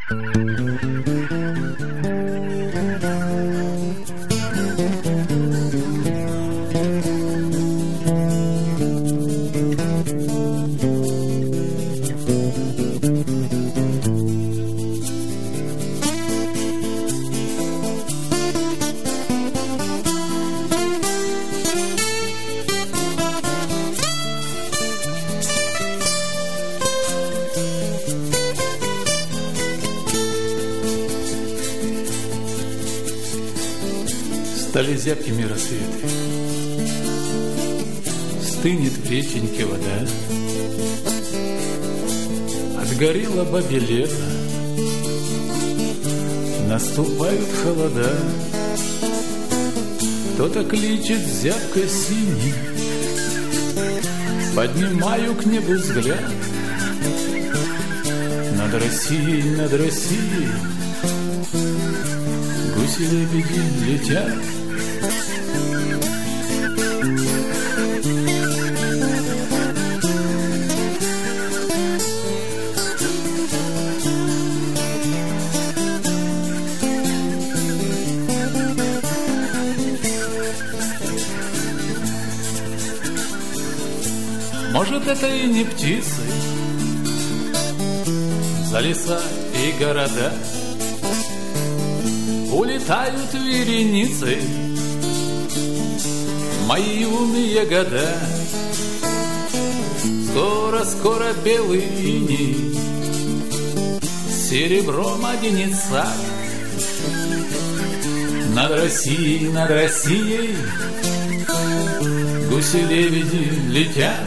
Стали зябкими рассветы, стынет в реченьке вода, отгорело бабье лето, наступают холода. Кто-то кличет зябко синий, поднимаю к небу взгляд. Над Россией, гуси-лебеди летят. Может, это и не птицы, за леса и города улетают вереницей мои юные года. Скоро белый иней серебром оденет сад. Над Россией гуси-лебеди летят.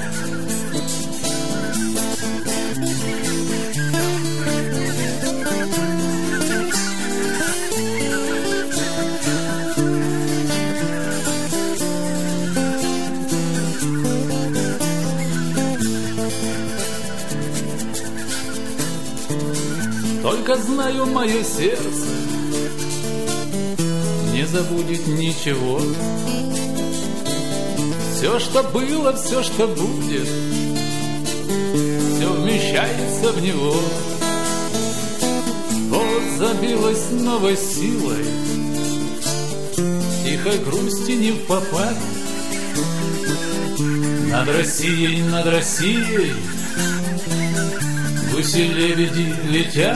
Только знаю, мое сердце не забудет ничего. Все, что было, все, что будет, все вмещается в него. Вот забилась новой силой, тихой грусти не впопад. Над Россией гуси-лебеди летят.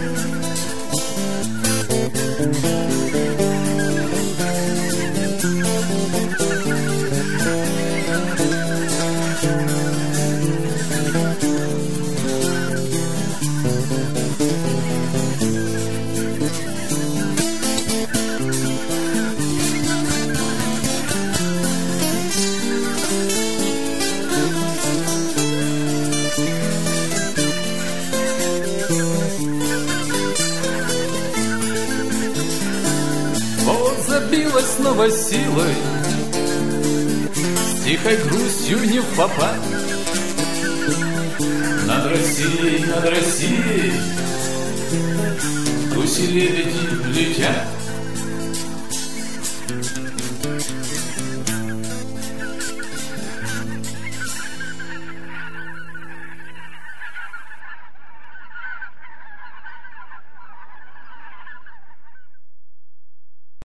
Забилась новой силой, с тихой грустью не впопад. Над Россией гуси-лебеди летят.